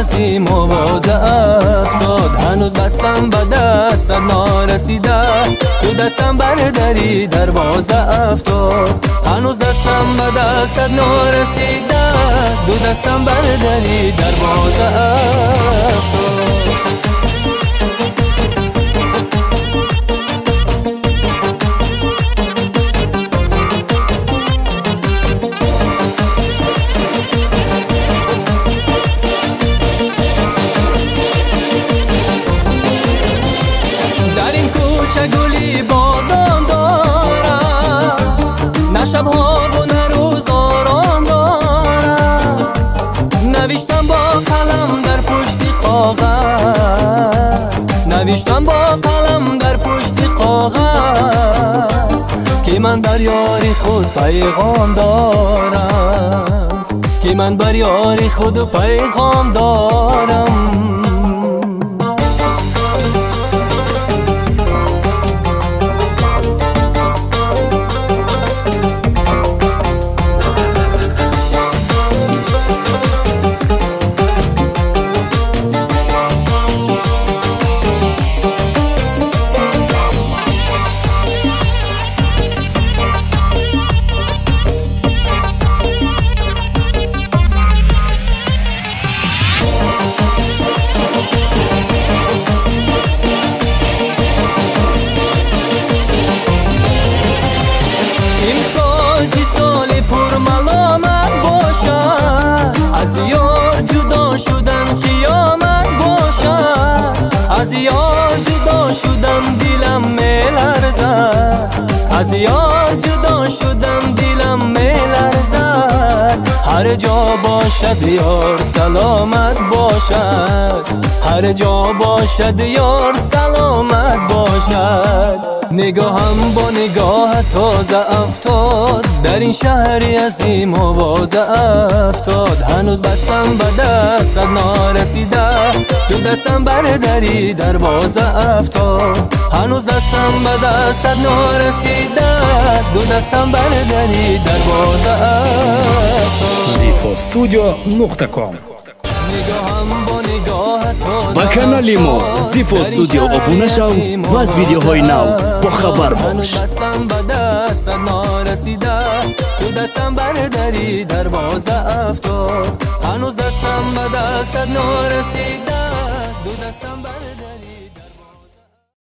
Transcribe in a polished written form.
از این موازه افتاد، هنوز دستم به دست نارسیده، دو دستم برداری دروازه افتاد، هنوز دستم به دست نارسیده، دو دستم برداری دروازه افتاد. گلی بادان دارم، نه شبها و نه روز آرام دارم، نوشتم با قلم در پشت کاغذ، نوشتم با قلم در پشت کاغذ که من بر یاری خود پیغام دارم، که من بر یاری خود پیغام دارم. از یار جدا شدم دلم میلرزد، از یار جدا شدم دلم میلرزد، هر جا باشد یار سلامت باشد، هر جا باشد یار سلامت باشد. نگاهم با نگاه تازه افتاد، در این شهری از این موازه افتاد، هنوز دستم به دست نارسیده، دو دستم برداری دروازه افتاد، هنوز دستم به دست نارسیده، دو دستم برداری دروازه افتاد. zifostudio.com با کانال ما زیفو استودیو ابونه شو و از ویدیوهای نو با خبر باش. دستم به دست نارسیده، دو دستم برداری دروازه افتاد، هنوز دستم به دست نارسیده، دو دستم برداری